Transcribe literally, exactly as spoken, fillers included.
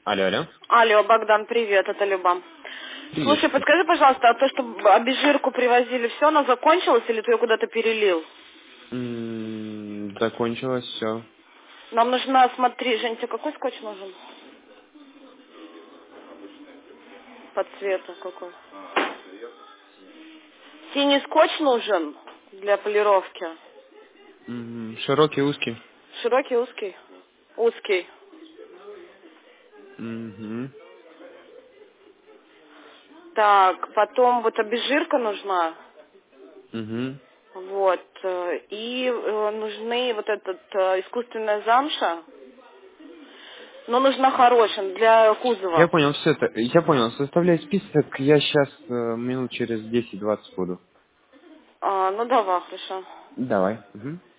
Алло, алло. Алло, Богдан, привет, это Люба. Слушай, Приветствую. подскажи, пожалуйста, а то, что обезжирку привозили, все, она закончилась или ты ее куда-то перелил? М, Закончилось все. Нам нужна, смотри, Жень, тебе какой скотч нужен? По цвету какой? Синий скотч нужен для полировки. Широкий, узкий. Широкий, узкий? Узкий. Мгм. Так, потом вот обезжирка нужна. Мгм. Вот. э, И э, нужны вот этот э, искусственная замша. Но нужна хорошая, для Я кузова. понял, все это. Я понял, составляй список, я сейчас минут через десять-двадцать буду. А, ну давай, хорошо. Давай. Мгм.